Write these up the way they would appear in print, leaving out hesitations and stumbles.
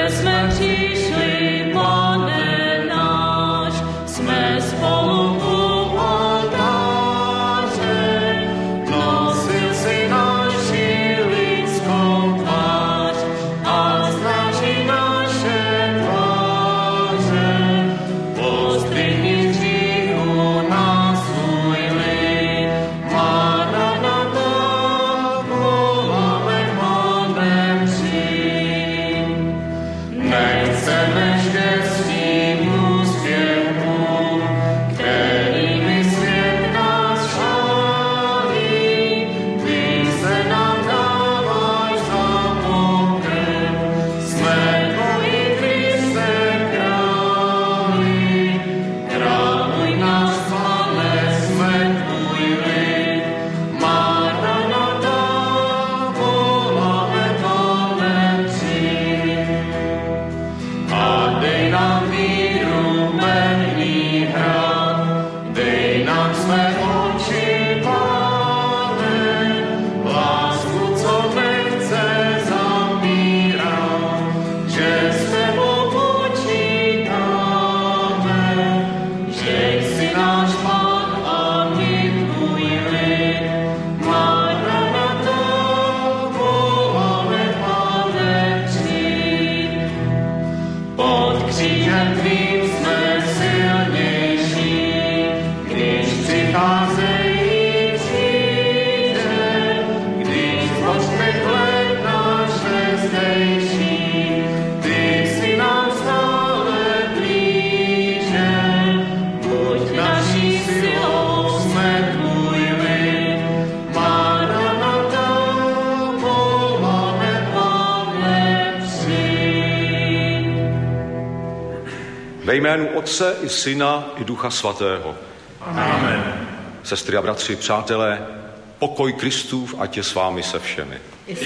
Ve jménu Otce i Syna i Ducha Svatého. Amen. Sestry a bratři, přátelé, pokoj Kristův ať je s vámi se všemi.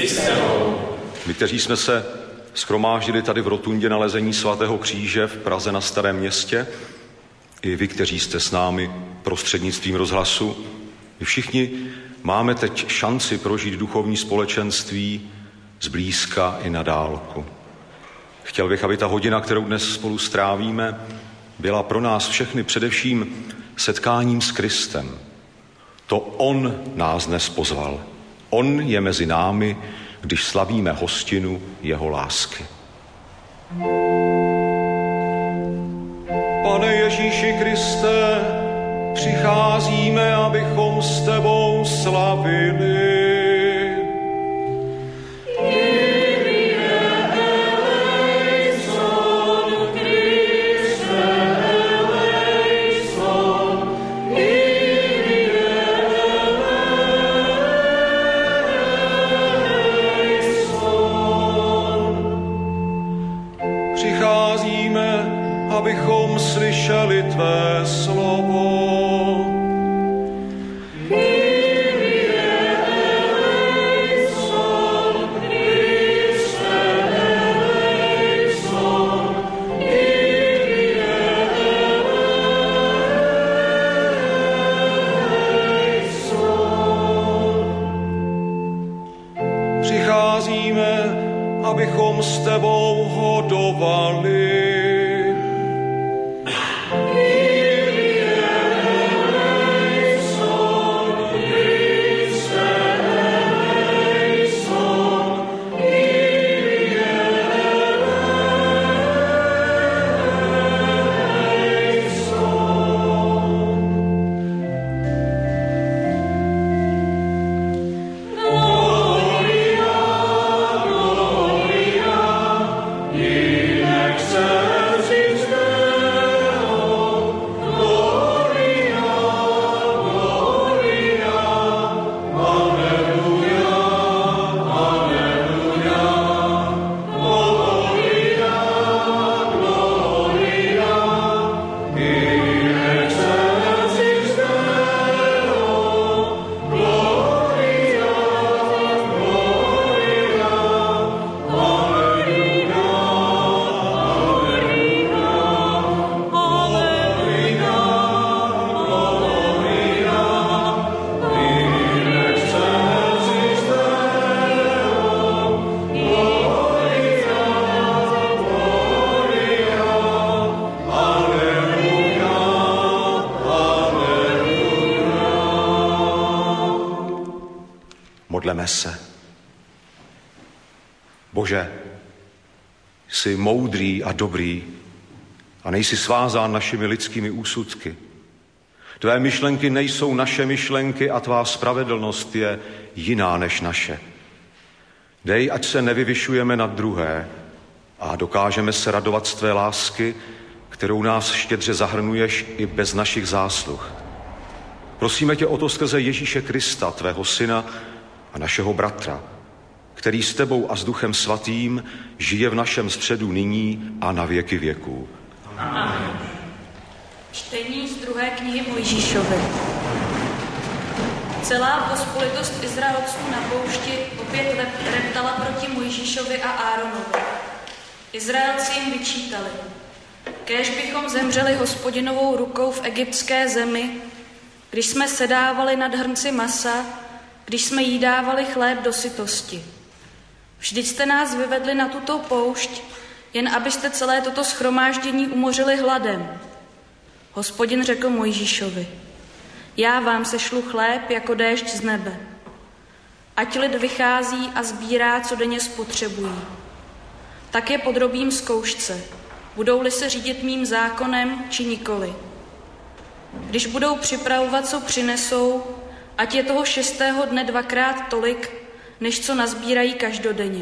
My, kteří jsme se shromáždili tady v rotundě nalezení svatého kříže v Praze na Starém Městě, i vy, kteří jste s námi prostřednictvím rozhlasu, my všichni máme teď šanci prožít duchovní společenství zblízka i na dálku. Chtěl bych, aby ta hodina, kterou dnes spolu strávíme, byla pro nás všechny především setkáním s Kristem. To on nás dnes pozval. On je mezi námi, když slavíme hostinu jeho lásky. Pane Ježíši Kriste, přicházíme, abychom s tebou slavili. Abychom slyšeli tvé slovo. Přicházíme, abychom s tebou hodovali. Excellent. modleme se. Bože, jsi moudrý a dobrý a nejsi svázán našimi lidskými úsudky. Tvé myšlenky nejsou naše myšlenky a tvá spravedlnost je jiná než naše. Dej, ať se nevyvyšujeme nad druhé a dokážeme se radovat z tvé lásky, kterou nás štědře zahrnuješ i bez našich zásluh. Prosíme tě o to skrze Ježíše Krista, tvého syna a našeho bratra, který s tebou a s Duchem Svatým žije v našem středu nyní a na věky věků. Amen. Čtení z 2. knihy Mojžíšovy. Celá pospolitost Izraelců na poušti opět reptala proti Mojžíšovi a Áronovi. Izraelci jim vyčítali: kéž bychom zemřeli Hospodinovou rukou v egyptské zemi, když jsme sedávali nad hrnci masa, když jsme jídávali chléb do sytosti. Vždyť jste nás vyvedli na tuto poušť, jen abyste celé toto shromáždění umořili hladem. Hospodin řekl Mojžíšovi: já vám sešlu chléb jako déšť z nebe. Ať lid vychází a sbírá, co denně spotřebují. Tak je podrobím zkoušce, budou-li se řídit mým zákonem, či nikoli. Když budou připravovat, co přinesou, ať je toho 6. dne 2krát tolik, než co nazbírají každodenně.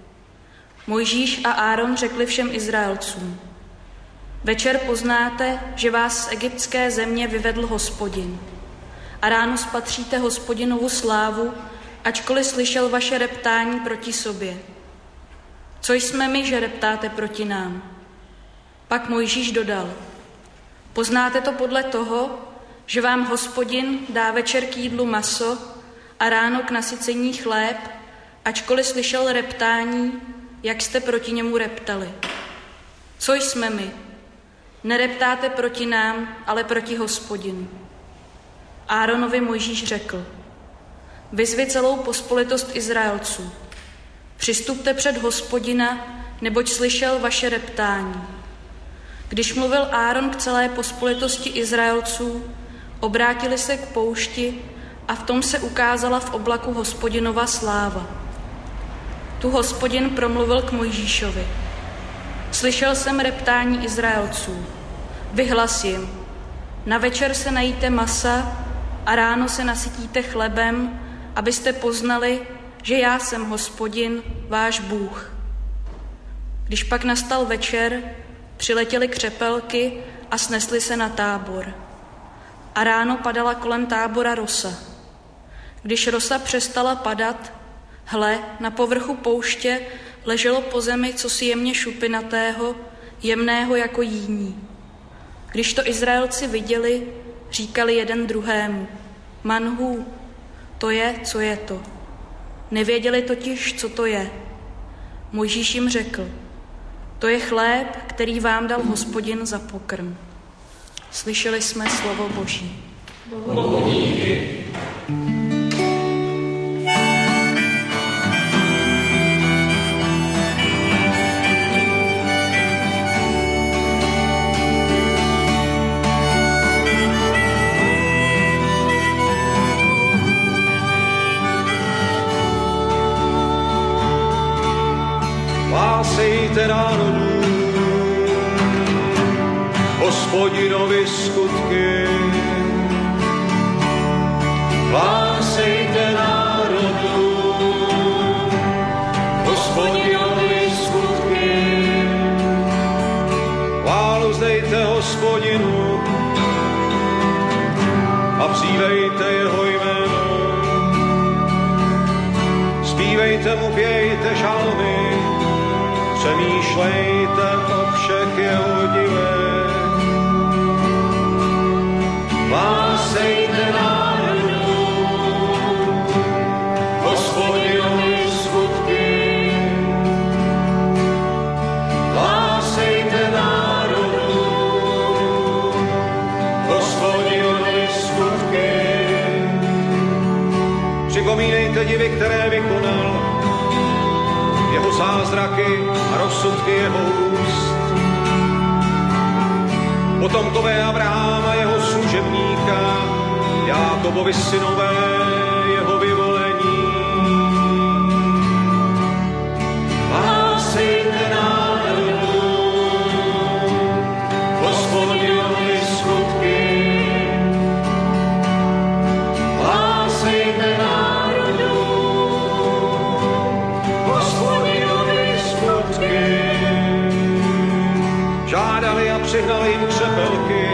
Mojžíš a Áron řekli všem Izraelcům: večer poznáte, že vás z egyptské země vyvedl Hospodin. A ráno spatříte Hospodinovu slávu, ačkoliv slyšel vaše reptání proti sobě. Co jsme my, že reptáte proti nám? Pak Mojžíš dodal: poznáte to podle toho, že vám Hospodin dá večer k jídlu maso a ráno k nasycení chléb, ačkoliv slyšel reptání, jak jste proti němu reptali. Co jsme my? Nereptáte proti nám, ale proti Hospodinu. Áronovi Mojžíš řekl: vyzvi celou pospolitost Izraelců. Přistupte před Hospodina, neboť slyšel vaše reptání. Když mluvil Áron k celé pospolitosti Izraelců, obrátili se k poušti a v tom se ukázala v oblaku Hospodinova sláva. Tu Hospodin promluvil k Mojžíšovi: slyšel jsem reptání Izraelců. Vyhlas jim: na večer se najíte masa a ráno se nasytíte chlebem, abyste poznali, že já jsem Hospodin, váš Bůh. Když pak nastal večer, přiletěly křepelky a snesly se na Tábor. A ráno padala kolem Tábora rosa. Když rosa přestala padat, hle, na povrchu pouště leželo po zemi cosi jemně šupinatého, jemného jako jíní. Když to Izraelci viděli, říkali jeden druhému: manhů, to je, co je to. Nevěděli totiž, co to je. Mojžíš jim řekl: to je chléb, který vám dal Hospodin za pokrm. Slyšeli jsme slovo Boží. Bohu díky. Hlásejte národů Hospodinovi skutky. Hlásejte národů Hospodinovi skutky. Chválu vzdejte Hospodinu a přívejte jeho jméno. Zpívejte mu, pějte žalmy, přemýšlejte o všech jeho divech. Hlásejte národů Hospodinovi skutky. Hlásejte národů Hospodinovi skutky. Připomínejte divy, které vykonal, jeho zázraky a rozsudky jeho úst. Potomkové Abraháma, jeho služebníka, Jákobovi synové, jeho vyvolení. přihnal jim křepelky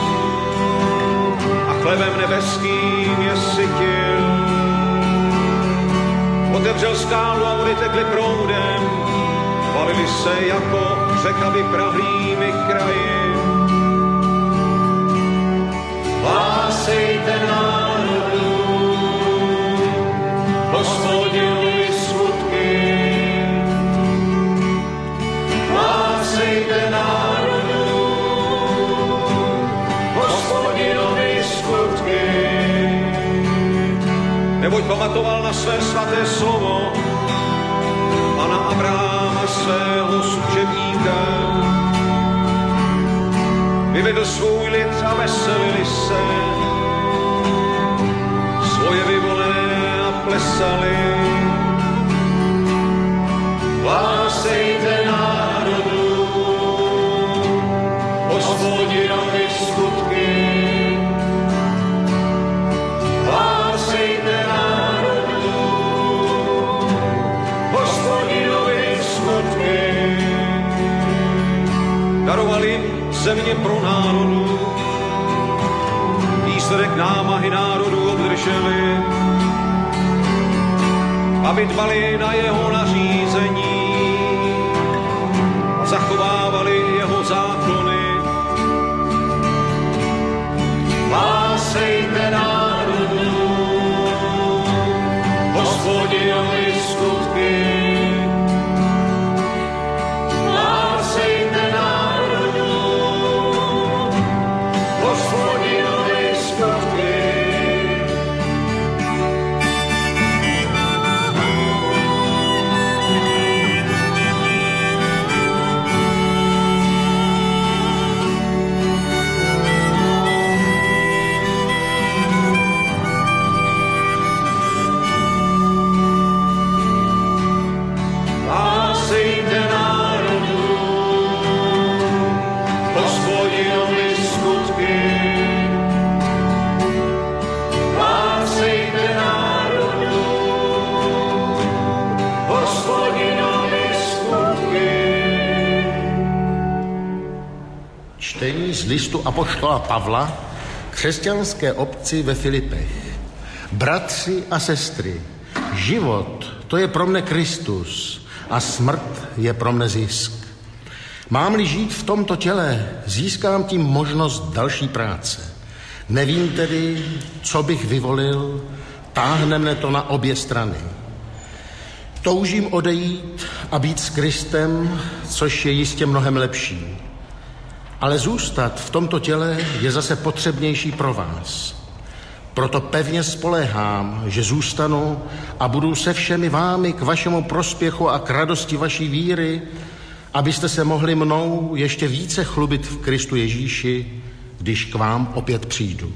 a chlebem nebeským je sytil. Otevřel skálu a vody tekly proudem, valili se jako řeka vyprahlými kraji. Hlásejte národu, Hospodinovi skutky. Hlásejte národu, Hospodinovi skutky. Neboť pamatoval na své svaté slovo a na Abrahama svého služebníka. Vyvedl svůj lid a veselili se, svoje vyvolené a plesali. Hlásejte národu, Hospodinovi skutky. Hlásejte národu, Hospodinovi skutky. Darovali země pro národu, výsledek námahy národu obdrželi, aby dbali na jeho nařízení a zachovávali jeho zákony. Hlásejte národu, Hospodinovi skutky. Hlásejte národu, Hospodinovi skutky. Čtení z listu apoštola Pavla křesťanské obci ve Filipech. Bratři a sestry, život to je pro mne Kristus a smrt je pro mne zisk. Mám-li žít v tomto těle, získám tím možnost další práce. Nevím tedy, co bych vyvolil, táhne mne to na obě strany. Toužím odejít a být s Kristem, což je jistě mnohem lepší. Ale zůstat v tomto těle je zase potřebnější pro vás. Proto pevně spoléhám, že zůstanu a budu se všemi vámi k vašemu prospěchu a k radosti vaší víry, abyste se mohli mnou ještě více chlubit v Kristu Ježíši, když k vám opět přijdu.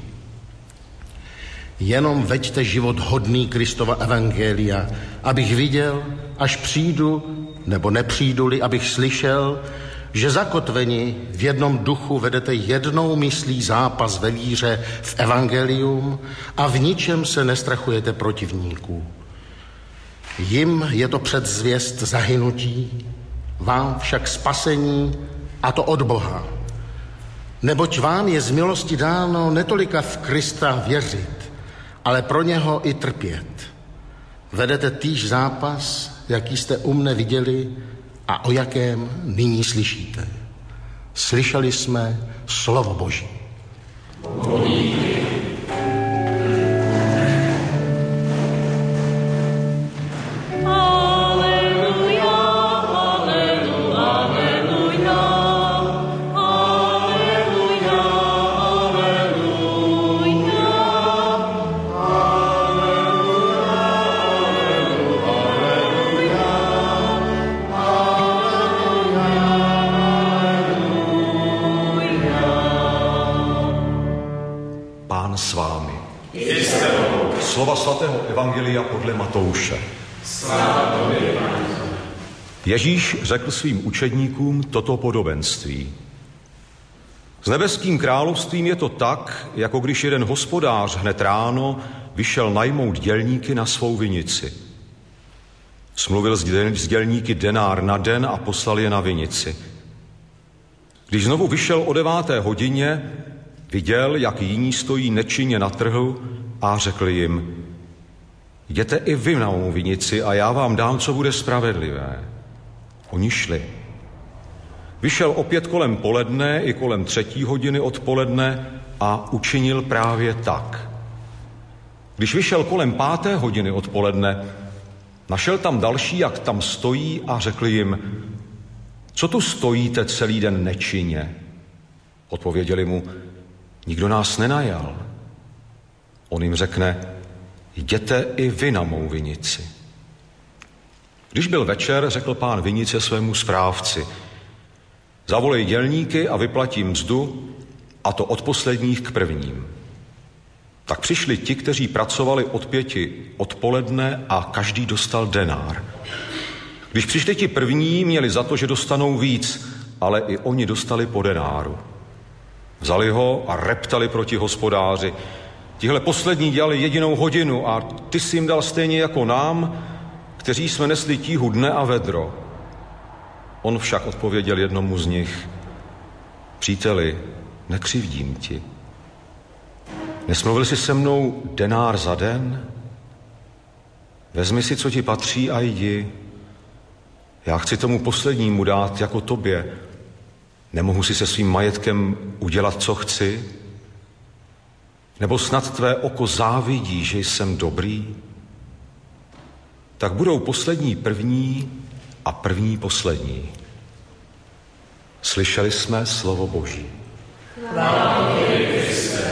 Jenom veďte život hodný Kristova evangelia, abych viděl, až přijdu, nebo nepřijdu-li, abych slyšel, že zakotveni v jednom duchu vedete jednou myslí zápas ve víře v evangelium a v ničem se nestrachujete protivníků. Jim je to předzvěst zahynutí, vám však spasení, a to od Boha. Neboť vám je z milosti dáno netolika v Krista věřit, ale pro něho i trpět. Vedete týž zápas, jaký jste u mne viděli a o jakém nyní slyšíte. Slyšeli jsme slovo Boží. Slova svatého evangelia podle Matouše. Ježíš řekl svým učedníkům toto podobenství. S nebeským královstvím je to tak, jako když jeden hospodář hned ráno vyšel najmout dělníky na svou vinici. Smluvil s dělníky denár na den a poslal je na vinici. Když znovu vyšel o 9. hodině, viděl, jak jiní stojí nečinně na trhu a řekl jim: jděte i vy na mou vinici a já vám dám, co bude spravedlivé. Oni šli. Vyšel opět kolem poledne i kolem 3. hodiny odpoledne a učinil právě tak. Když vyšel kolem 5. hodiny odpoledne, našel tam další, jak tam stojí, a řekl jim: co tu stojíte celý den nečinně? Odpověděli mu: nikdo nás nenajal. On jim řekne: jděte i vy na mou vinici. Když byl večer, řekl pán vinice svému správci: zavolej dělníky a vyplatí mzdu, a to od posledních k prvním. Tak přišli ti, kteří pracovali od 5 odpoledne, a každý dostal denár. Když přišli ti první, měli za to, že dostanou víc, ale i oni dostali po denáru. Vzali ho a reptali proti hospodáři: tihle poslední dělali 1 hodinu a ty jsi jim dal stejně jako nám, kteří jsme nesli tíhu dne a vedro. On však odpověděl jednomu z nich: příteli, nekřivdím ti. Nesmluvil jsi se mnou denár za den? Vezmi si, co ti patří, a jdi. Já chci tomu poslednímu dát jako tobě. Nemohu si se svým majetkem udělat, co chci? Nebo snad tvé oko závidí, že jsem dobrý? Tak budou poslední první a první poslední. Slyšeli jsme slovo Boží. Chvála Kriste.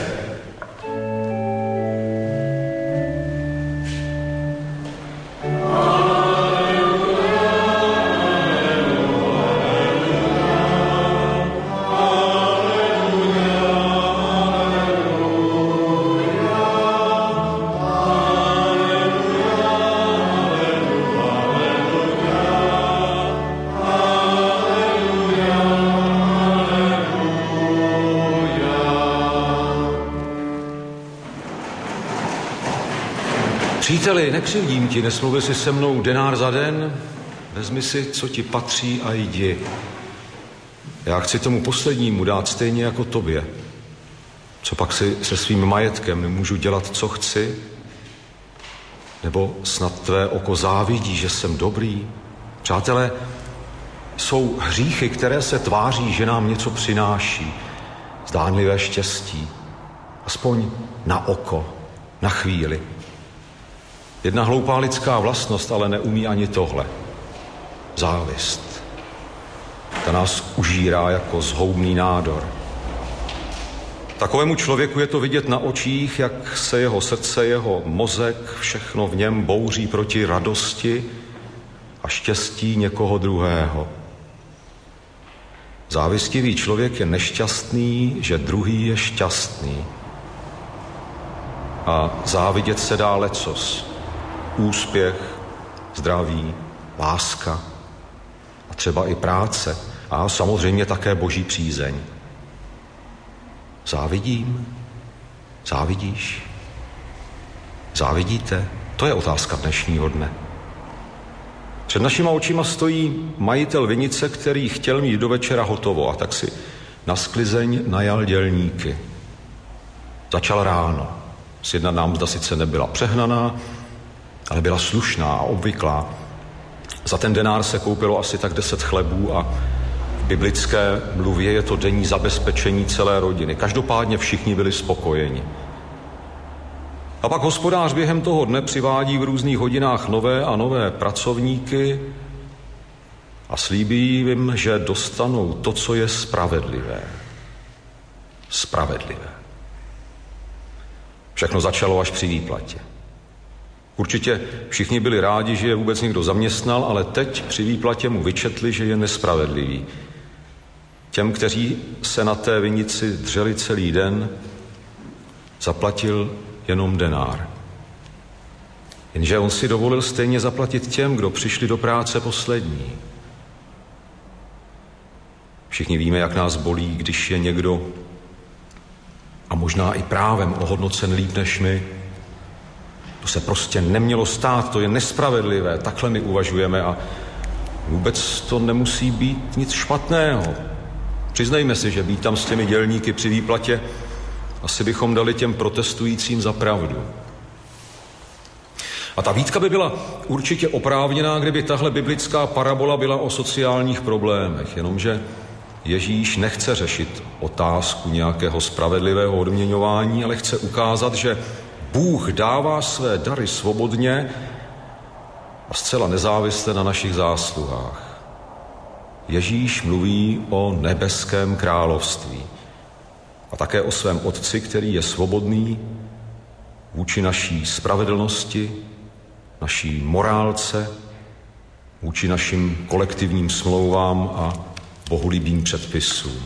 Příteli, nekřivdím ti, nesmluvil jsi se mnou denár za den? Vezmi si, co ti patří, a jdi. Já chci tomu poslednímu dát stejně jako tobě. Co pak si se svým majetkem nemůžu dělat, co chci? Nebo snad tvé oko závidí, že jsem dobrý? Přátelé, jsou hříchy, které se tváří, že nám něco přináší. Zdánlivé štěstí. Aspoň na oko, na chvíli. Jedna hloupá lidská vlastnost ale neumí ani tohle. Závist. Ta nás užírá jako zhoubný nádor. Takovému člověku je to vidět na očích, jak se jeho srdce, jeho mozek, všechno v něm bouří proti radosti a štěstí někoho druhého. Závistivý člověk je nešťastný, že druhý je šťastný. A závidět se dá lecos. Úspěch, zdraví, láska a třeba i práce a samozřejmě také Boží přízeň. Závidím? Závidíš? Závidíte? To je otázka dnešního dne. Před našima očima stojí majitel vinice, který chtěl mít do večera hotovo, a tak si na sklizeň najal dělníky. Začal ráno. Sjednaná mzda sice nebyla přehnaná, ale byla slušná a obvyklá. Za ten denár se koupilo asi tak 10 chlebů a v biblické mluvě je to denní zabezpečení celé rodiny. Každopádně všichni byli spokojeni. A pak hospodář během toho dne přivádí v různých hodinách nové a nové pracovníky a slíbí jim, že dostanou to, co je spravedlivé. Spravedlivé. Všechno začalo až při výplatě. Určitě všichni byli rádi, že je vůbec někdo zaměstnal, ale teď při výplatě mu vyčetli, že je nespravedlivý. Těm, kteří se na té vinici dřeli celý den, zaplatil jenom denár. Jenže on si dovolil stejně zaplatit těm, kdo přišli do práce poslední. Všichni víme, jak nás bolí, když je někdo, a možná i právem, ohodnocen líp než my. To se prostě nemělo stát, to je nespravedlivé, takhle my uvažujeme a vůbec to nemusí být nic špatného. Přiznejme si, že být tam s těmi dělníky při výplatě asi bychom dali těm protestujícím za pravdu. A ta výtka by byla určitě oprávněná, kdyby tahle biblická parabola byla o sociálních problémech, jenomže Ježíš nechce řešit otázku nějakého spravedlivého odměňování, ale chce ukázat, že Bůh dává své dary svobodně a zcela nezávisle na našich zásluhách. Ježíš mluví o nebeském království a také o svém Otci, který je svobodný vůči naší spravedlnosti, naší morálce, vůči našim kolektivním smlouvám a bohulibým předpisům.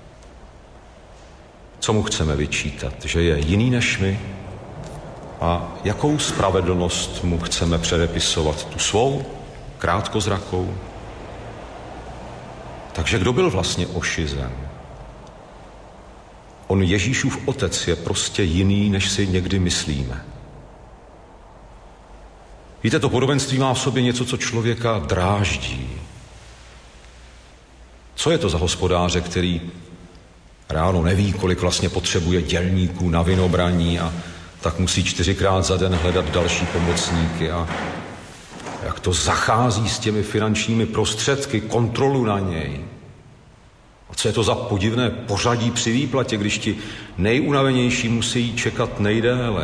Co mu chceme vyčítat? Že je jiný než my? A jakou spravedlnost mu chceme předepisovat? Tu svou? Krátkozrakou? Takže kdo byl vlastně ošizen? On Ježíšův Otec je prostě jiný, než si někdy myslíme. Víte, to podobenství má v sobě něco, co člověka dráždí. Co je to za hospodáře, který ráno neví, kolik vlastně potřebuje dělníků na vinobraní a tak musí 4krát za den hledat další pomocníky a jak to zachází s těmi finančními prostředky, kontrolu na něj. A co je to za podivné pořadí při výplatě, když ti nejunavenější musí čekat nejdéle.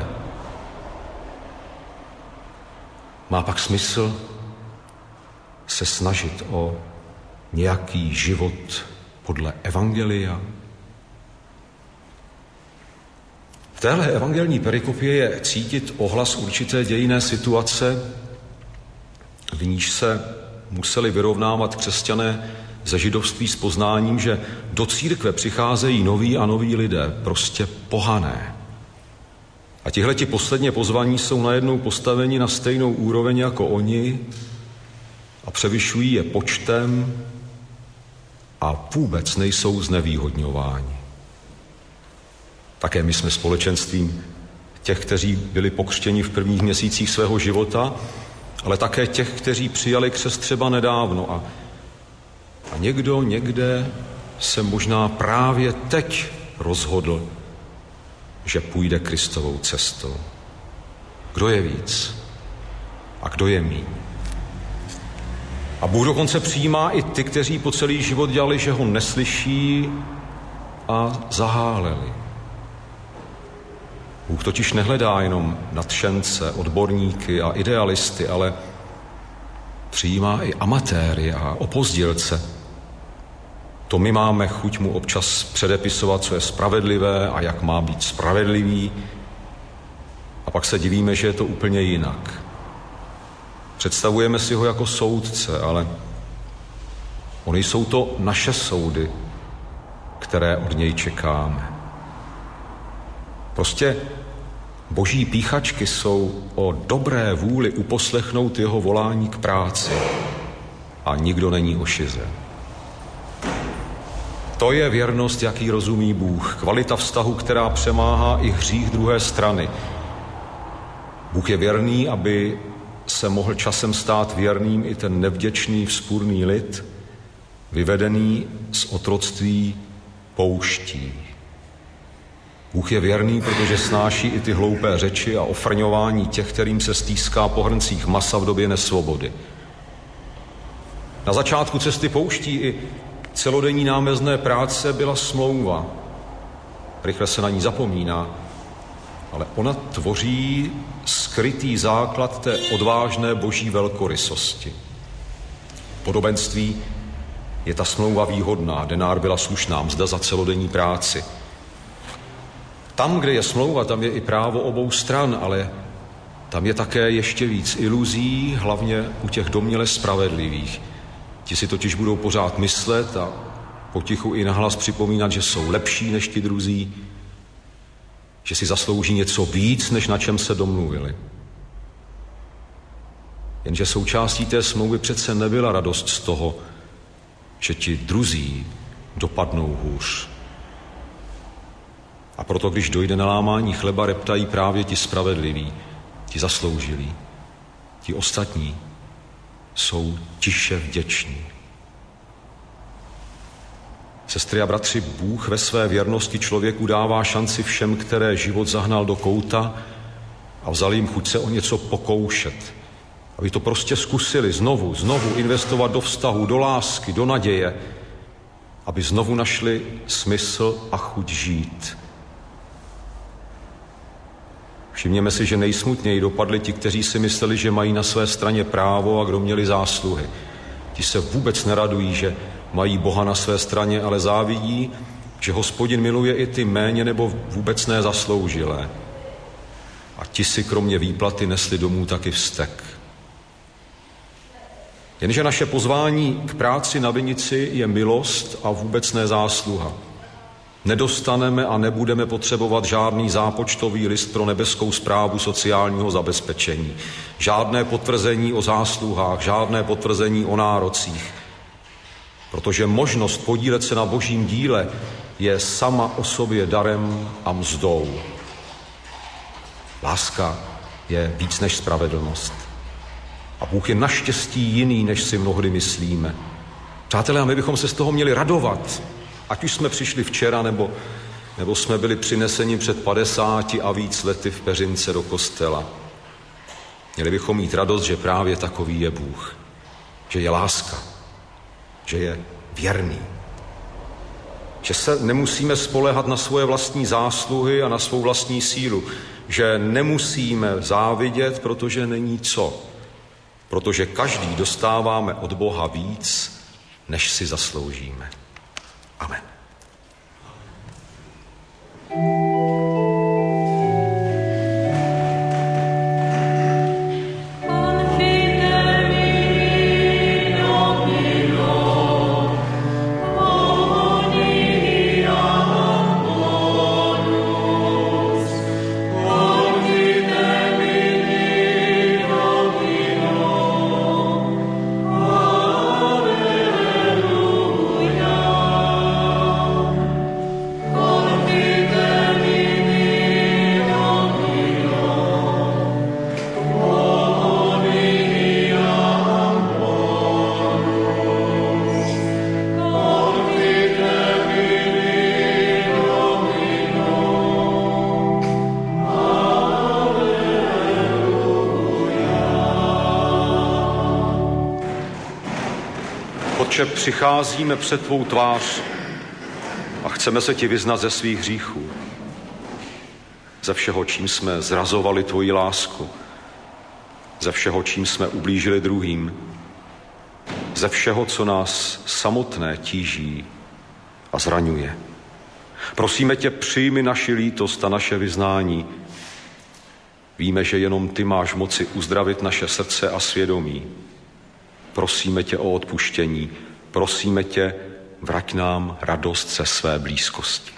Má pak smysl se snažit o nějaký život podle evangelia? V téhle evangelní perikopě je cítit ohlas určité dějinné situace, v níž se museli vyrovnávat křesťané ze židovství s poznáním, že do církve přicházejí noví a noví lidé, prostě pohané. A tihleti posledně pozvaní jsou najednou postaveni na stejnou úroveň jako oni a převyšují je počtem a vůbec nejsou znevýhodňováni. Také my jsme společenstvím těch, kteří byli pokřtěni v prvních měsících svého života, ale také těch, kteří přijali křest třeba nedávno. A někdo někde se možná právě teď rozhodl, že půjde Kristovou cestou. Kdo je víc a kdo je míň? A Bůh dokonce přijímá i ty, kteří po celý život dělali, že ho neslyší a zaháleli. Bůh totiž nehledá jenom nadšence, odborníky a idealisty, ale přijímá i amatéry a opozdělce. To my máme chuť mu občas předepisovat, co je spravedlivé a jak má být spravedlivý. A pak se divíme, že je to úplně jinak. Představujeme si ho jako soudce, ale ony jsou to naše soudy, které od něj čekáme. Prostě boží píchačky jsou o dobré vůli uposlechnout jeho volání k práci a nikdo není ošizen. To je věrnost, jaký rozumí Bůh. Kvalita vztahu, která přemáhá i hřích druhé strany. Bůh je věrný, aby se mohl časem stát věrným i ten nevděčný, vzpůrný lid, vyvedený z otroctví pouští. Bůh je věrný, protože snáší i ty hloupé řeči a ofrňování těch, kterým se stýská po hrncích masa v době nesvobody. Na začátku cesty pouští i celodenní námezné práce byla smlouva. Rychle se na ní zapomíná, ale ona tvoří skrytý základ té odvážné boží velkorysosti. V podobenství je ta smlouva výhodná, denár byla slušná mzda za celodenní práci. Tam, kde je smlouva, tam je i právo obou stran, ale tam je také ještě víc iluzí, hlavně u těch domněle spravedlivých. Ti si totiž budou pořád myslet a potichu i nahlas připomínat, že jsou lepší než ti druzí, že si zaslouží něco víc, než na čem se domluvili. Jenže součástí té smlouvy přece nebyla radost z toho, že ti druzí dopadnou hůř. A proto, když dojde na lámání chleba, reptají právě ti spravedliví, ti zasloužilí. Ti ostatní jsou tiše vděční. Sestry a bratři, Bůh ve své věrnosti člověku dává šanci všem, které život zahnal do kouta a vzal jim chuť se o něco pokoušet. Aby to prostě zkusili znovu investovat do vztahu, do lásky, do naděje, aby znovu našli smysl a chuť žít. Všimněme si, že nejsmutněji dopadli ti, kteří si mysleli, že mají na své straně právo a kdo měli zásluhy. Ti se vůbec neradují, že mají Boha na své straně, ale závidí, že Hospodin miluje i ty méně nebo vůbec nezasloužilé. A ti si kromě výplaty nesli domů taky vztek. Jenže naše pozvání k práci na vinici je milost a vůbec ne zásluha. Nedostaneme a nebudeme potřebovat žádný zápočtový list pro nebeskou správu sociálního zabezpečení. Žádné potvrzení o zásluhách, žádné potvrzení o nárocích. Protože možnost podílet se na Božím díle je sama o sobě darem a mzdou. Láska je víc než spravedlnost. A Bůh je naštěstí jiný, než si mnohdy myslíme. Přátelé, a my bychom se z toho měli radovat. Ať už jsme přišli včera, nebo jsme byli přineseni před 50 a víc lety v peřince do kostela. Měli bychom mít radost, že právě takový je Bůh. Že je láska. Že je věrný. Že se nemusíme spoléhat na svoje vlastní zásluhy a na svou vlastní sílu. Že nemusíme závidět, protože není co. Protože každý dostáváme od Boha víc, než si zasloužíme. Amen. Otče, přicházíme před tvou tvář a chceme se ti vyznat ze svých hříchů. Ze všeho, čím jsme zrazovali tvoji lásku. Ze všeho, čím jsme ublížili druhým. Ze všeho, co nás samotné tíží a zraňuje. Prosíme tě, přijmi naši lítost a naše vyznání. Víme, že jenom ty máš moci uzdravit naše srdce a svědomí. Prosíme tě o odpuštění. Prosíme tě, vrať nám radost ze své blízkosti.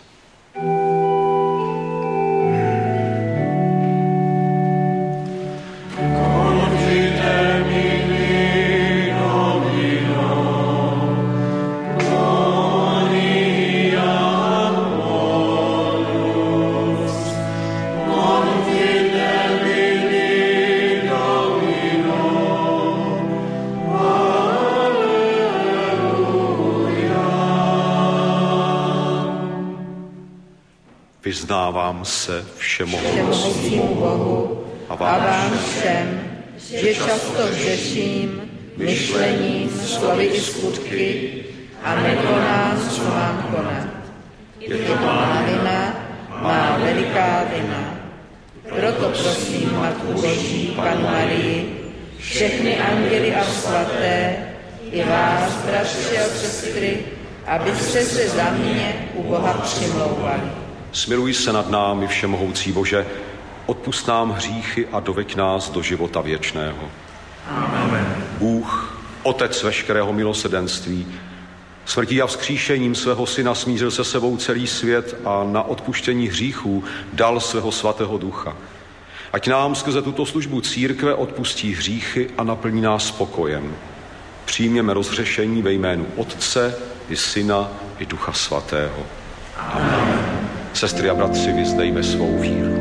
Vyznávám se všemohoucímu Bohu a vám všem, že často hřeším myšlením, slovy i skutky a nekonám, co mám konat. Je to má vina, má veliká vina. Proto prosím Matku Boží, Pannu Marii, všechny anděly a svaté, i vás, bratři a sestry, abyste se za mě u Boha přimlouvali. Smiluj se nad námi, všemohoucí Bože, odpusť nám hříchy a doveď nás do života věčného. Amen. Bůh, Otec veškerého milosrdenství, smrtí a vzkříšením svého Syna smířil se sebou celý svět a na odpuštění hříchů dal svého svatého Ducha. Ať nám skrze tuto službu církve odpustí hříchy a naplní nás pokojem. Přijměme rozhřešení ve jménu Otce i Syna i Ducha Svatého. Amen. Sestry a bratři, vyznejme svou víru.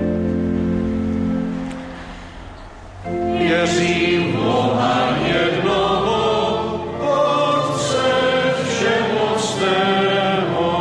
Věřím v Boha jednoho, Otce všemocného,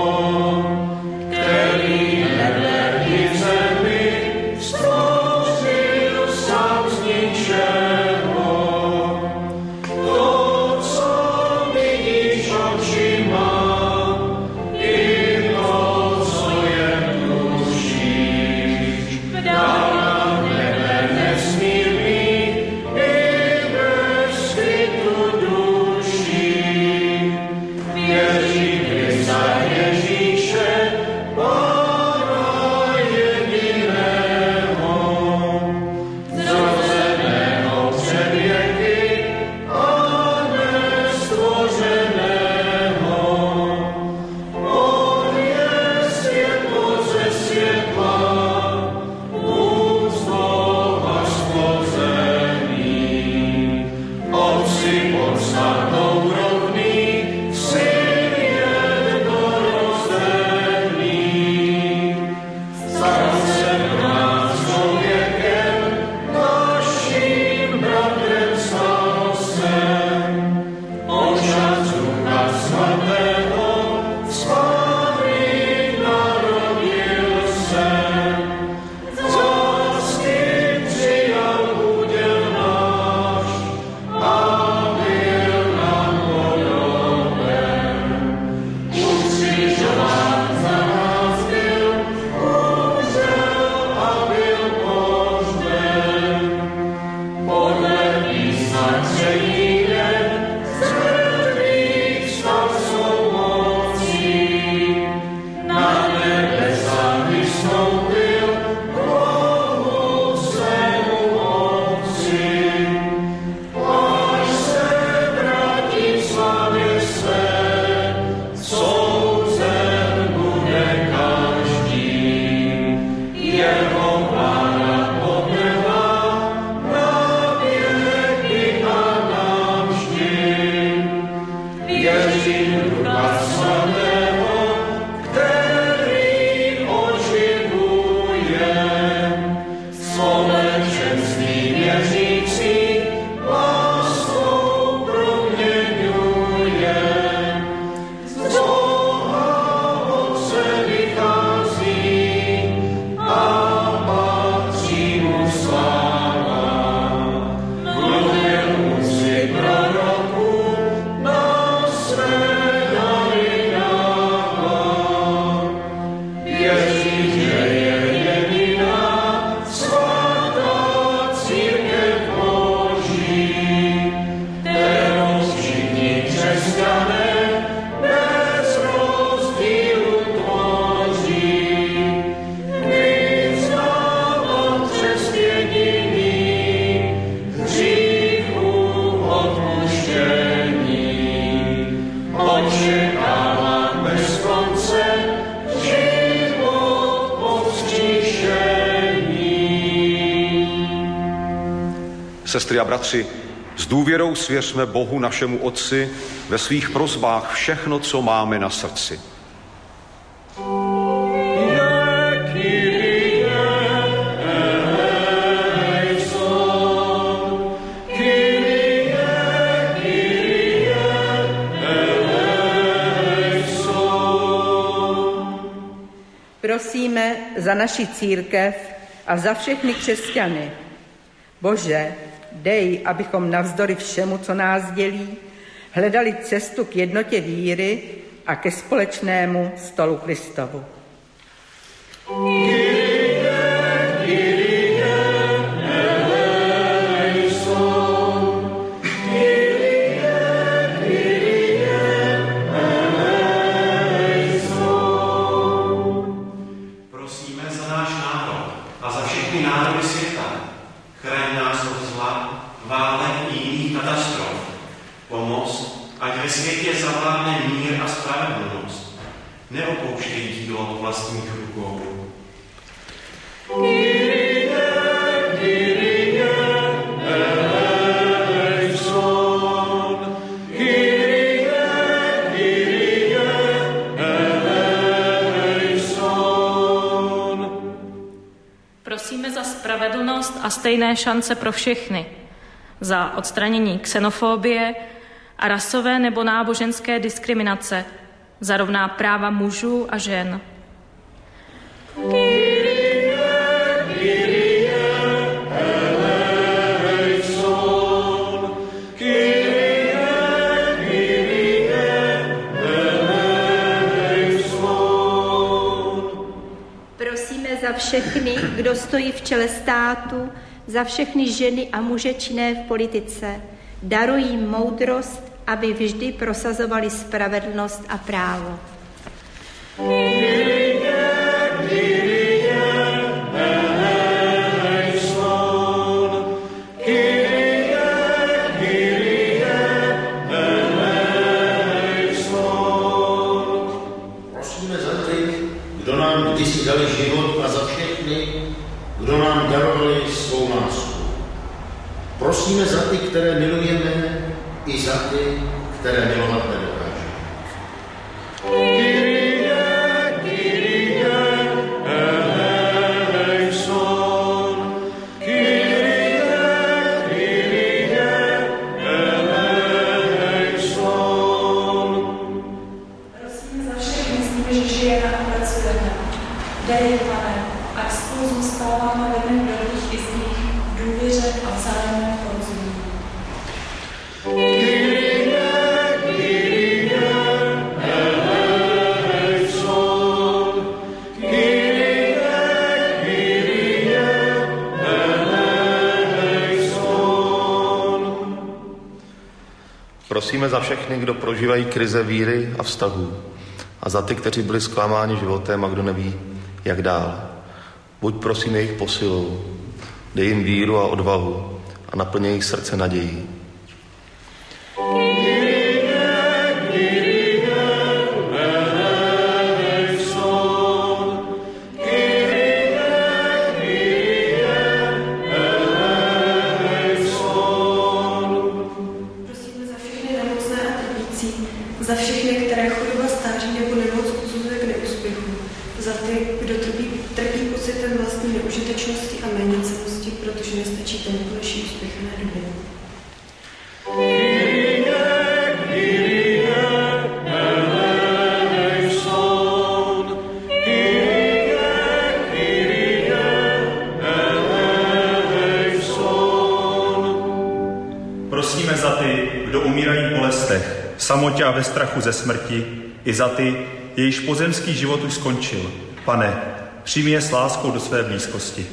Sestry a bratři, s důvěrou svěřme Bohu našemu Otci ve svých prosbách všechno, co máme na srdci. Prosíme za naši církev a za všechny křesťany. Bože, dej, abychom navzdory všemu, co nás dělí, hledali cestu k jednotě víry a ke společnému stolu Kristovu. Neopouštěj dílo do vlastních rukou. Prosíme za spravedlnost a stejné šance pro všechny, za odstranění xenofobie a rasové nebo náboženské diskriminace, za rovná práva mužů a žen. Prosíme za všechny, kdo stojí v čele státu, za všechny ženy a muže činné v politice. Daruj jim moudrost, aby vždy prosazovali spravedlnost a právo. Prosíme za ty, kdo nám kdysi dali život, a za všechny, kdo nám darovali svou lásku. Prosíme za ty, které milujeme, i za ty, které milovat nedokážeme. Prosíme za všechny, s nimi žijeme a pracujeme. Dej, Pane, ať spolu zůstáváme v jednom dobrých i z nich v důvěře a vzájemném porozumění. Prosíme za všechny, kdo prožívají krize víry a vztahů, a za ty, kteří byli zklamáni životem a kdo neví, jak dál. Buď prosím jejich posilou, dej jim víru a odvahu a naplně jejich srdce nadějí. Za všechny, které choroba stáří nebo nemoc odsuzuje k neúspěchu. Za ty, kdo trpí pocitem vlastní neužitečnosti a méněcennosti, protože nestačí ten naší úspěchané doby. Prosíme za ty, kdo umírají v bolestech, v samotě a ve strachu ze smrti, i za ty, jejichž pozemský život už skončil. Pane, přijmi je s láskou do své blízkosti.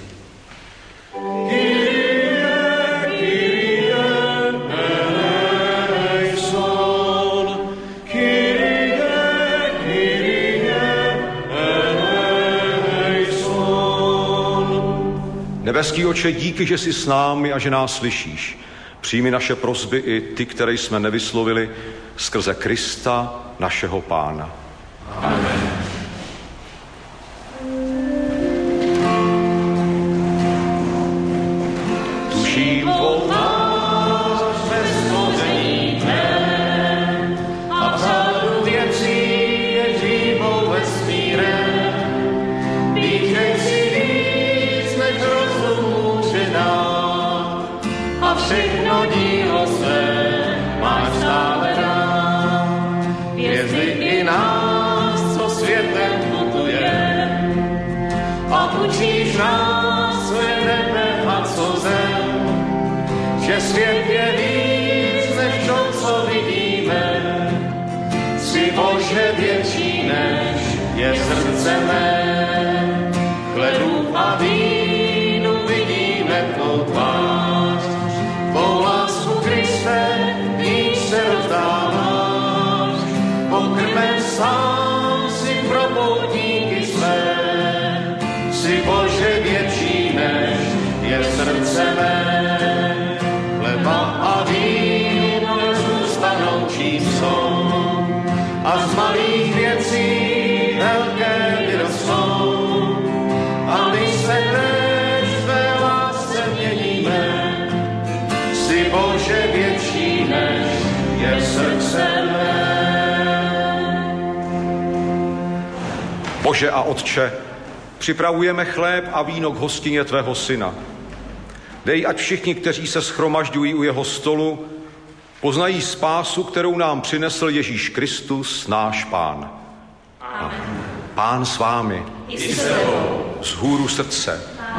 Nebeský Otče, díky, že jsi s námi a že nás slyšíš. Přijmi naše prosby i ty, které jsme nevyslovili, skrze Krista, našeho Pána. Amen. Tuším po učíš nás, co je nebe a co zem, že svět je víc než to, co vidíme. Jsi Bože větší, než je srdce mé. Chlebu a vínu vidíme tvou tvář, tvou lásku, Kriste, níž se rozdáváš. Pokrmen sám si pro poutníky své. Jsi Bože větší, než je srdce mé. Chleba a víno nezůstanou, čím jsou, a z malých věcí velké vyrostou. A my se též tvé lásce měníme. Jsi Bože větší, než je srdce mé. Bože a Otče, připravujeme chléb a víno k hostině tvého syna. Dej, ať všichni, kteří se shromažďují u jeho stolu, poznají spásu, kterou nám přinesl Ježíš Kristus, náš Pán. Amen. Pán s vámi. I s tebou. Vzhůru srdce.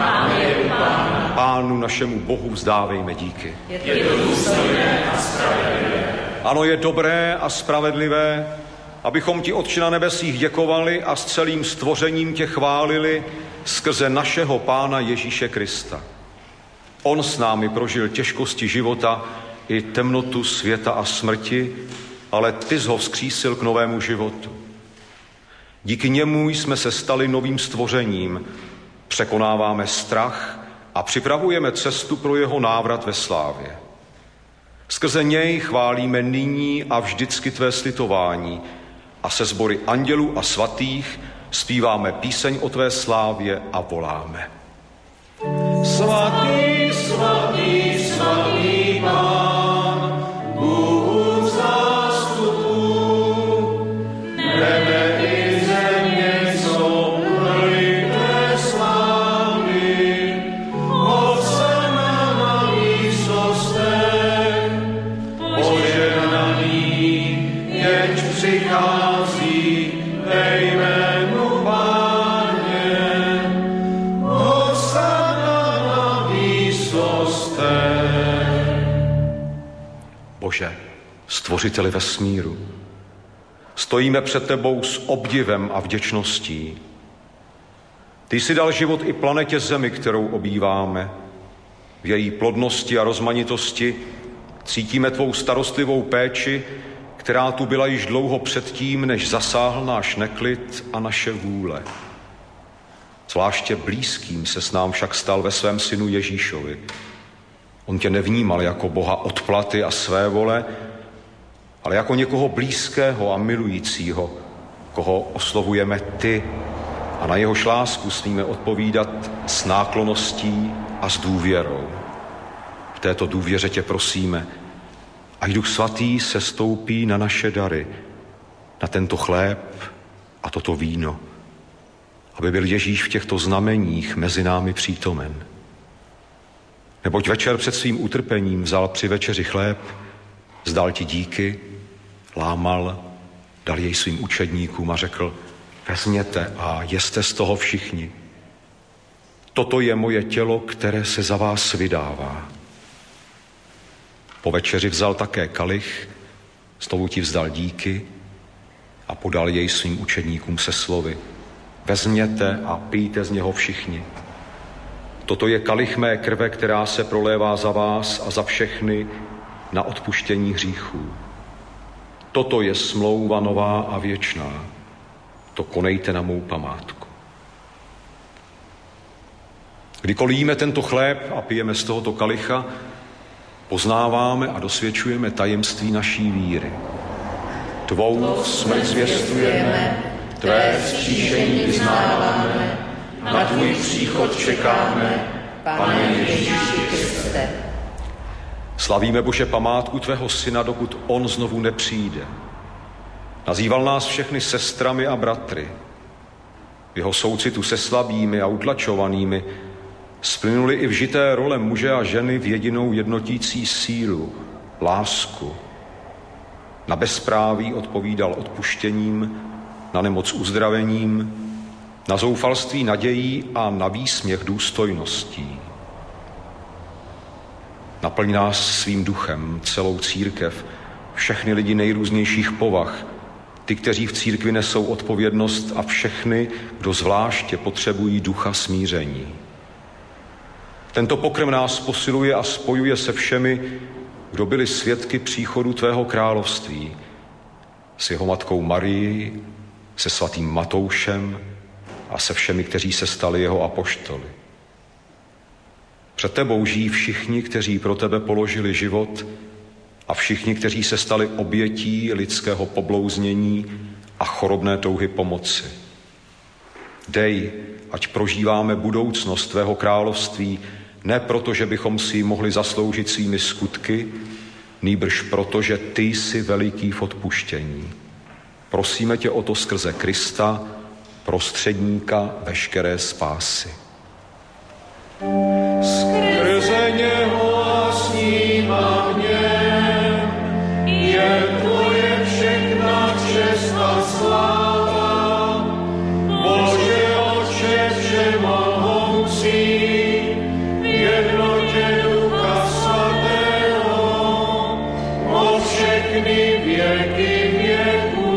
Pánu našemu Bohu vzdávejme díky. Je to důstojné a spravedlivé. Ano, je dobré a spravedlivé, abychom ti, Otče na nebesích, děkovali a s celým stvořením tě chválili skrze našeho Pána Ježíše Krista. On s námi prožil těžkosti života i temnotu světa a smrti, ale ty jsi ho vzkřísil k novému životu. Díky němu jsme se stali novým stvořením, překonáváme strach a připravujeme cestu pro jeho návrat ve slávě. Skrze něj chválíme nyní a vždycky tvé slitování a se sbory andělů a svatých zpíváme píseň o tvé slávě a voláme. Svatý, svatý, svatý Pán, Bůh zástupů, nebe i země jsou plny tvé slávy. Hosana na výsostech, požehnaný, jenž přichází ve jménu Páně. Hosana na výsostech. Bože, stvořiteli vesmíru, stojíme před tebou s obdivem a vděčností. Ty jsi dal život i planetě Zemi, kterou obýváme. V její plodnosti a rozmanitosti cítíme tvou starostlivou péči, která tu byla již dlouho předtím, než zasáhl náš neklid a naše vůle. Zvláště blízkým se s nám však stal ve svém synu Ježíšovi. On tě nevnímal jako Boha odplaty a své vole, ale jako někoho blízkého a milujícího, koho oslovujeme ty a na jehož lásku smíme odpovídat s náklonností a s důvěrou. V této důvěře tě prosíme, ať Duch Svatý sestoupí na naše dary, na tento chléb a toto víno, aby byl Ježíš v těchto znameních mezi námi přítomen. Neboť večer před svým utrpením vzal při večeři chléb, vzdal ti díky, lámal, dal jej svým učedníkům a řekl: vezměte a jeste z toho všichni. Toto je moje tělo, které se za vás vydává. Po večeři vzal také kalich, znovu ti vzdal díky a podal jej svým učedníkům se slovy: vezměte a pijte z něho všichni. Toto je kalich mé krve, která se prolévá za vás a za všechny na odpuštění hříchů. Toto je smlouva nová a věčná. To konejte na mou památku. Kdykoliv jíme tento chléb a pijeme z tohoto kalicha, poznáváme a dosvědčujeme tajemství naší víry. Tvou smrt zvěstujeme, tvé vzkříšení vyznáváme, na tvůj příchod čekáme, Pane Ježíši Kriste. Slavíme, Bože, památku tvého syna, dokud on znovu nepřijde. Nazýval nás všechny sestrami a bratry. V jeho soucitu se slabými a utlačovanými splynuli i vžité role muže a ženy v jedinou jednotící sílu, lásku. Na bezpráví odpovídal odpuštěním, na nemoc uzdravením, na zoufalství nadějí a na výsměch důstojností. Naplň nás svým duchem, celou církev, všechny lidi nejrůznějších povah, ty, kteří v církvi nesou odpovědnost a všechny, kdo zvláště potřebují ducha smíření. Tento pokrm nás posiluje a spojuje se všemi, kdo byli svědky příchodu tvého království, s jeho matkou Marií, se svatým Matoušem a se všemi, kteří se stali jeho apoštoly. Před tebou žijí všichni, kteří pro tebe položili život a všichni, kteří se stali obětí lidského poblouznění a chorobné touhy pomoci. Dej, ať prožíváme budoucnost tvého království, ne proto, že bychom si ji mohli zasloužit svými skutky, nýbrž proto, že ty jsi veliký v odpuštění. Prosíme tě o to skrze Krista, prostředníka veškeré spásy. Skrze něho a s ním a v něm je tvoje všechna čest a sláva, Bože Otče všemohoucí, v jednotě Ducha Svatého, po všechny věky věků.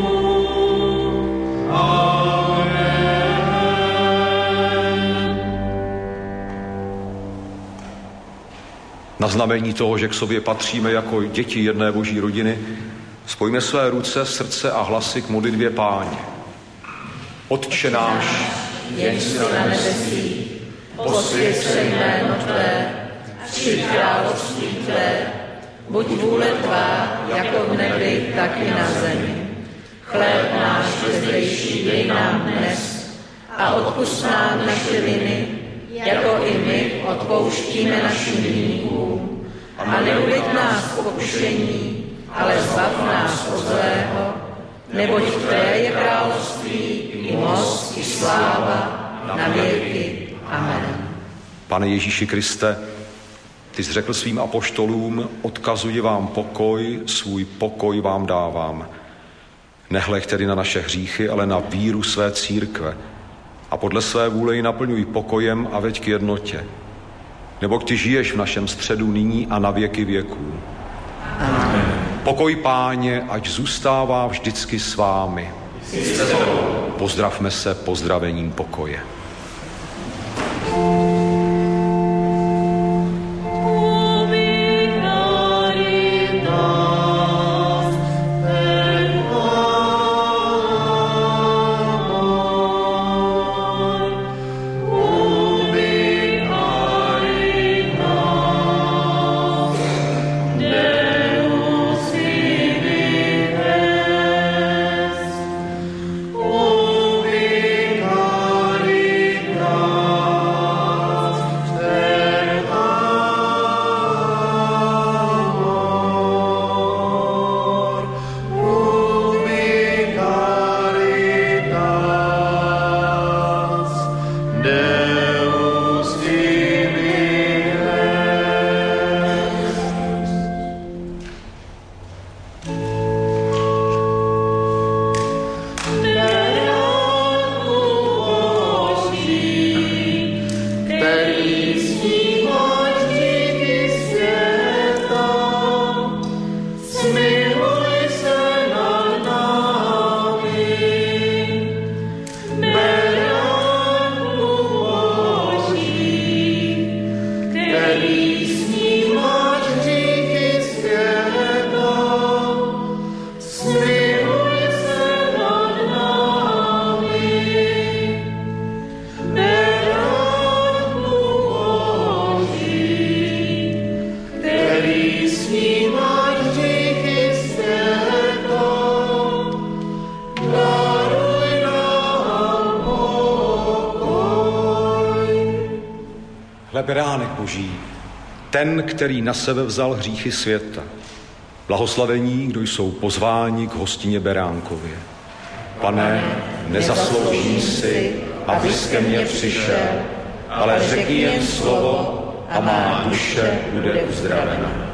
Na znamení toho, že k sobě patříme jako děti jedné boží rodiny, spojíme své ruce, srdce a hlasy k modlitbě Páně. Otče náš, jenž jsi na nebesích, posvěť se jméno tvé, přijď království tvé, buď vůle tvá, jako v nebi, tak i na zemi. Chléb náš bezdejší dej nám dnes a odpusť nám naše viny, jako i my odpouštíme našim viníkům. A neuveď nás v pokušení, ale zbav nás od zlého, neboť tvé je království, i moc, i sláva, na věky. Amen. Pane Ježíši Kriste, ty jsi řekl svým apoštolům, odkazuji vám pokoj, svůj pokoj vám dávám. Nehled tedy na naše hříchy, ale na víru své církve. A podle své vůle ji naplňuj pokojem a veď k jednotě. Neboť ty žiješ v našem středu nyní a na věky věků. Amen. Pokoj Páně, ať zůstává vždycky s vámi. Pozdravme se pozdravením pokoje. Beránek Boží, ten, který na sebe vzal hříchy světa. Blahoslavení, kdo jsou pozváni k hostině Beránkově. Pane, nezasloužím si, abys ke mně přišel, ale řekni jen slovo a má duše bude uzdravena.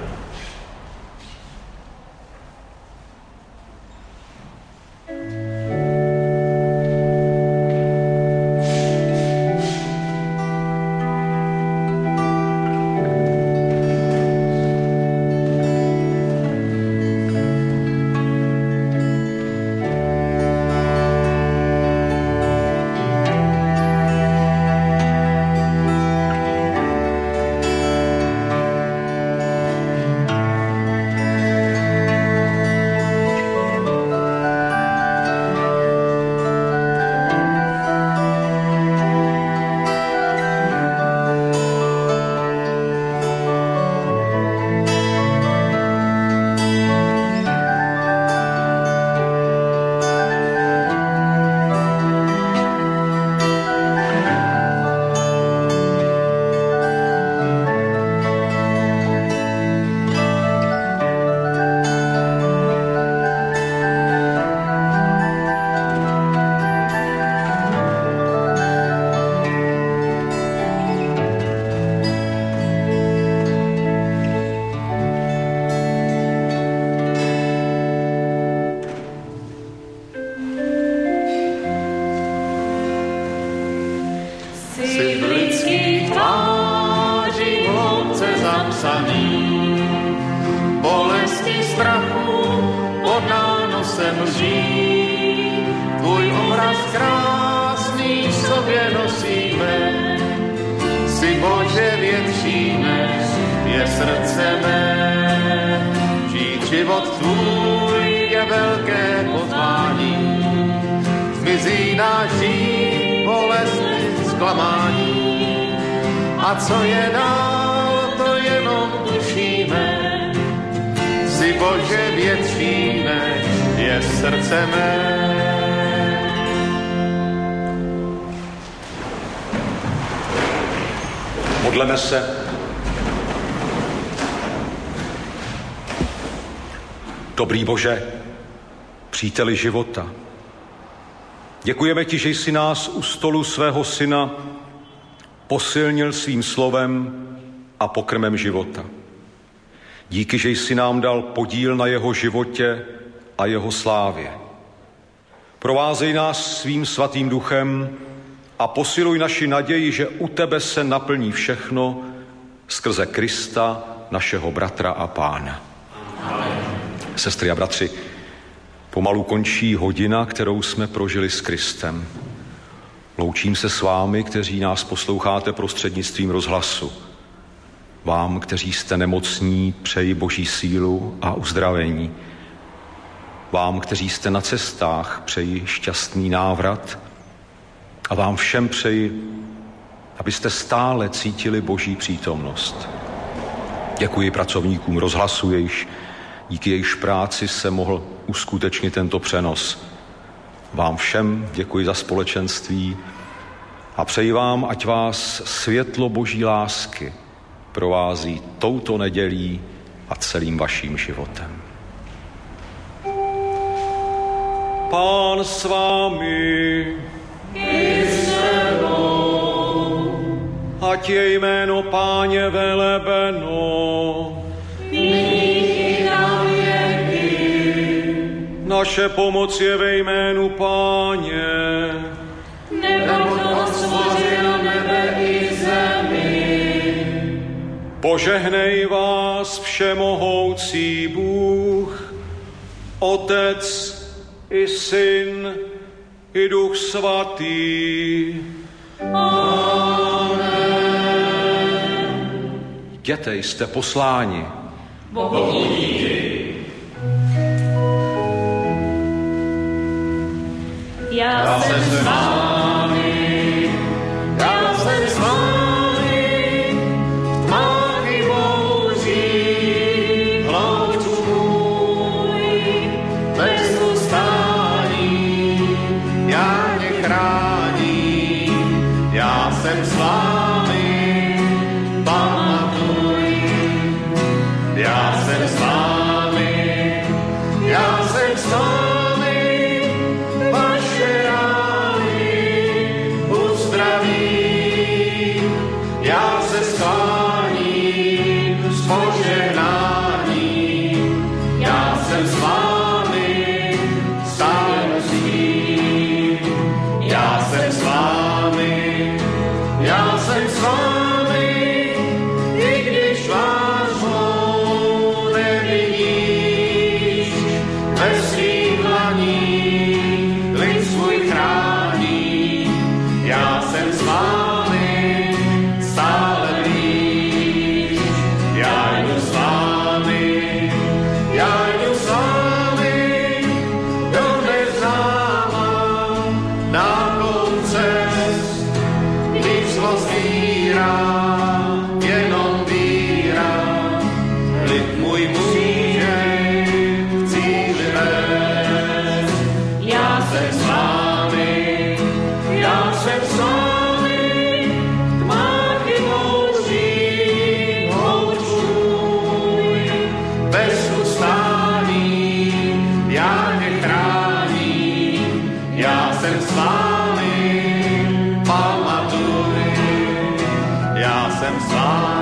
si v lidských tváří v hloubce zapsaný. Bolesti strachu pod nánosem lží, tvůj obraz krásný v sobě nosíme. Si Bože větší než je srdce mé, žít život tvůj je velké pozvání. Zmizí náš hřích, bolest, zklamání. A co je dál, to jenom tušíme. Si Bože větší než je srdce mé. Modleme se. Dobrý Bože, příteli života, děkujeme ti, že jsi nás u stolu svého syna posilnil svým slovem a pokrmem života. Díky, že jsi nám dal podíl na jeho životě a jeho slávě. Provázej nás svým svatým duchem a posiluj naši naději, že u tebe se naplní všechno skrze Krista, našeho bratra a pána. Amen. Sestry a bratři, pomalu končí hodina, kterou jsme prožili s Kristem. Loučím se s vámi, kteří nás posloucháte prostřednictvím rozhlasu. Vám, kteří jste nemocní, přeji Boží sílu a uzdravení. Vám, kteří jste na cestách, přeji šťastný návrat. A vám všem přeji, abyste stále cítili Boží přítomnost. Děkuji pracovníkům rozhlasu, díky jejichž práci se mohl uskutečnit tento přenos. Vám všem děkuji za společenství a přeji vám, ať vás světlo Boží lásky provází touto nedělí a celým vaším životem. Pán s vámi. Ať je jméno Páně velebeno. Naše pomoc je ve jménu Páně. Neboť on stvořil nebe i zemi. Požehnej vás všemohoucí Bůh, Otec i Syn i Duch Svatý. Amen. Jděte, jste posláni. Bohu díky. Já jsem s vámi, já jsem s vámi, v tmách i bouřích, hloučku můj, bez ustání, já tě chráním, já jsem s vámi, pamatuj, já jsem s vámi, já jsem s vámi. Jsem s vámi,